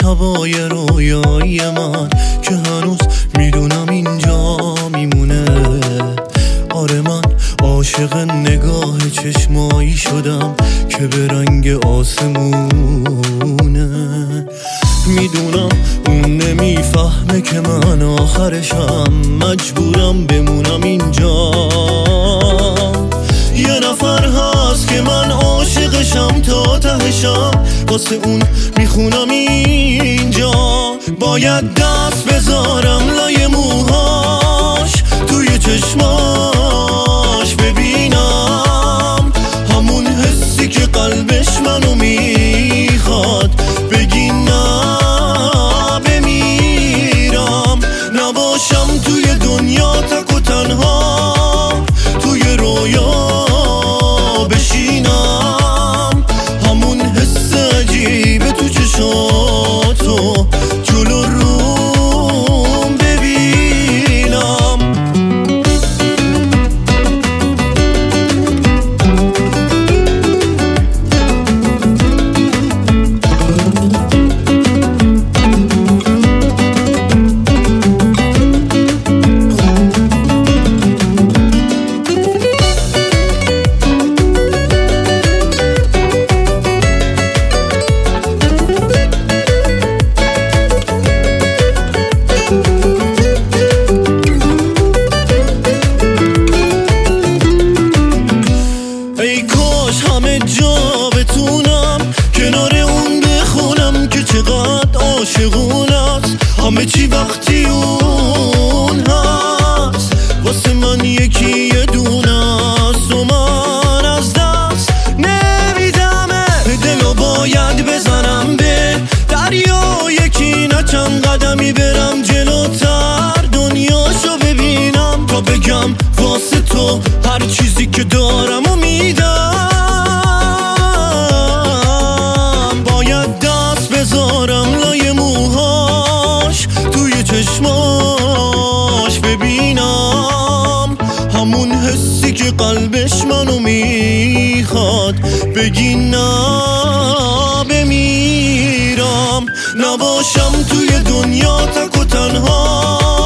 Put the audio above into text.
شبای رویایی من که هنوز میدونم اینجا میمونه. آره من عاشق نگاه چشمایی شدم که به رنگ آسمونه. میدونم اون نمیفهمه که من آخرشم مجبورم بمونم اینجا. یه نفر هست که من عاشقشم تا تهشم، واسه اون میخونم اینجا. باید دست بذارم لای موهاش، توی چشماش ببینم همون حسی که قلبش منو میخواد. بگی نه بمیرم، نباشم توی دنیا تک و تنها، توی رویا بشینم همون حس عجیبه تو چشاتو جلو روم ببینم. ای کاش همه جا بتونم کنار اون بخونم که چقدر عاشقون است. همه چی وقتی اون هست واسه من یکی یه دونه است و من از دست نمیدمه. دلو باید بزنم به دریا، یکی نه چند قدمی برم جلوتر دنیاشو ببینم تا بگم واسه تو هر چیزی که دارم و میدم. باید دست بذارم لای موهاش، توی چشماش ببینم همون حسی که قلبش منو میخواد. بگی نه بمیرم، نباشم توی دنیا تک و تنها،